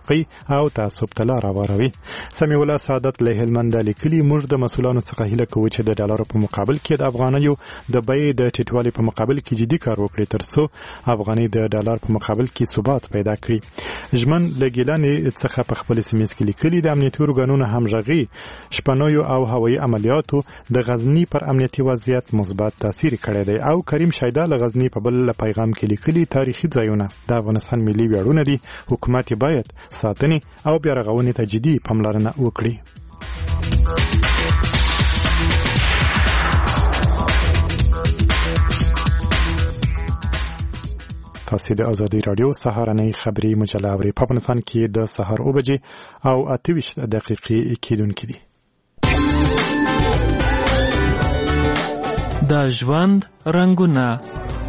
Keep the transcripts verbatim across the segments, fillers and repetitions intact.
تفرقې او تعصب ته لار هواروي. سمیع الله سعادت له هلمند لیکلي موږ د مسؤلانو څخه هیله کوو چې د ډالرو په مقابل کې د افغانیو د بیې د ټیټوالي په مقابل کې جدي کار وکړي ترڅو افغاني د ډالر په مقابل کې ثبات پیدا کړي. ژمن له ګیلانې څخه په خپل سیمه کې لیکلي د امنیتي ارګانونو همغږي شپنویو او هوایي عملیاتو د غزنی پر امنیتي وضعیت مثبت تاثیر کړی دی. او کریم شیدا له غزنی په بل پیغام کې لیکلي تاریخي ځایونه د افغانستان ملي ویاړونه دي، حکومت باید ساتنې او بیا رغونې ته جدي پاملرنه وکړي. تاسو د ازادي رادیو سهارنۍ خبري مجله اورئ. په افغانستان کې د سهار اوه بجې او اته ویشت دقیقې کېدونکې دي. د ژوند رنګونه.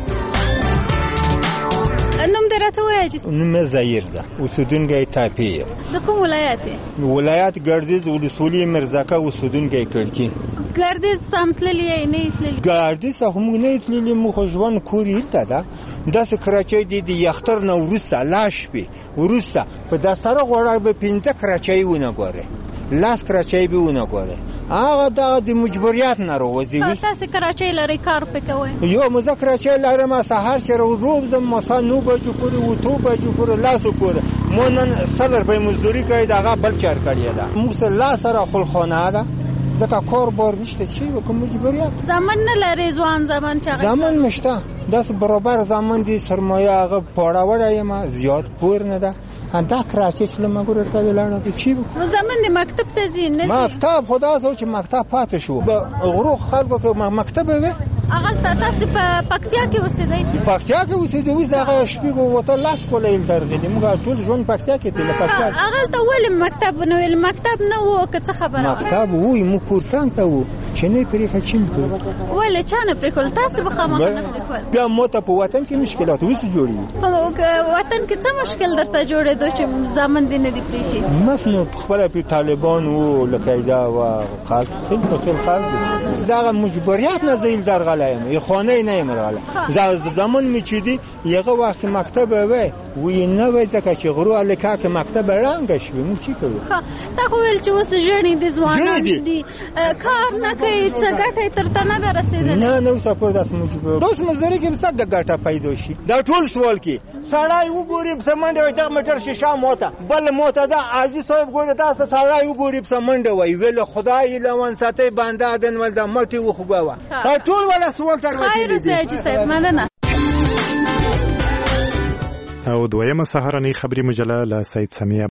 نوم درته وایي؟ نوم زهیر ده، اوسیدونکی تاپی. د کوم ولایت دی؟ ولایت ګردیز ولسوالي مرزکه، اوسیدونکی کړکی. ګردیز ته تللی نه تللی؟ ګردیز ته هم نه تللی، مو خو ژوند کور هلته ده. داسې کراچۍ دی د یختر نه وروسته لا شپې وروسته په دستاره غوړه به پنځه کراچۍ ونه ګورې، لاس کراچۍ به ونه ګورې. هغه دغه د مجبوریت نه راوځي. تاسې کراچۍ لرئ، کار پې کوئ؟ یو مزه کراچۍ لرم، سهار چې راوځم مثلا نو بجو پورې اوتو بجو پورې لاسو پورې مو نن سلر به مزدوري کوي، دغه بل چار کړی ده. موږ سره لاس سره خلخانه ده، ځکه کار بار نشته. چې وکړو مجبوریت. زمان نه لري ځوان زمان چې زمان مشته داس برابر زمان دي سرمایه هغه پاړه وړه یم زیات پور نه ده. انده کراچۍ چې لمګور ته ولاړه ته چی نو زمان د مکتب ته ځین نه مکتب خدا سوچ مکتب پاتې شو به غرو خلکو کې مکتب وي. هغه تاسو په پکتیا کې اوسېدئ؟ په پکتیا کې اوسېدئ. اوس دغه شپږ وته لاس کولای ترغلې موږ ټول ژوند پکتیا کې تل پکتیا. هغه ته ولې مکتب نه ویل؟ مکتب نه وو که څه خبره؟ مکتب وای مو کورسان ته وو چې نه پرې خچیم کو. ولې چا نه پرې کول؟ تاسو به خامخا نه پرې کول. بیا مو ته په وطن کې مشکلات وس جوړي. په وطن کې څه مشکل درته جوړېدو چې ځامن دې نه دی پرې؟ مسنو خپل په طالبان وو لکایدا او خاص څه خاص دغه مجبوریت نه زیل درغلایم. یو خانه نه مرغله زمان می چیدی یغه وخت مکتب وای وی نه وای ځکه چې غرو الکا که مکتب رنګ شوی مو چی کوي؟ تا خو ول چې اوس ژړې دي ځوانان دي کار نه کوي، څه ګټه ترته نه رسیدل. نه نو سپور داس مجبور دوس مزري کې څه ګټه پیدا شي. دا ټول سوال کې سړی وګوري سمنډه وای دا مټر شیشه موته بل موته دا عاجز صاحب ګوره تاسو سړی وګوري سمنډه وای ویل خدای لون ساتي بنده دن ول دا مټي وخوګوا ټول ولا سوال تر خیر سياجي صاحب مننه. او دویمه سهارنۍ خبري مجله له سید سمیع